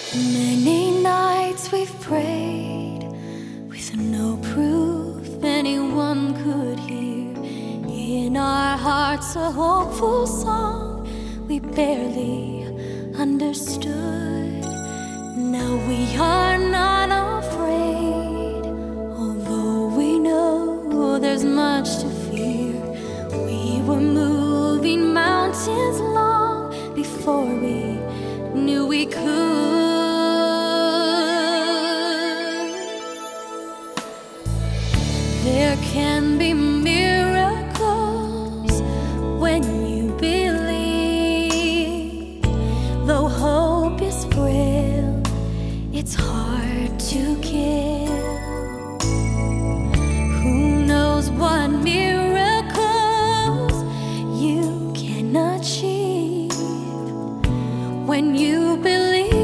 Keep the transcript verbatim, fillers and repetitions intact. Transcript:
Many nights we've prayed with no proof anyone could hear. In our hearts a hopeful song we barely understood. Now we are not afraid, although we know there's much to fear. We were moving mountains long before we knew we could. There can be miracles when you believe. Though hope is frail, it's hard to kill. Who knows what miracles you can achieve when you believe?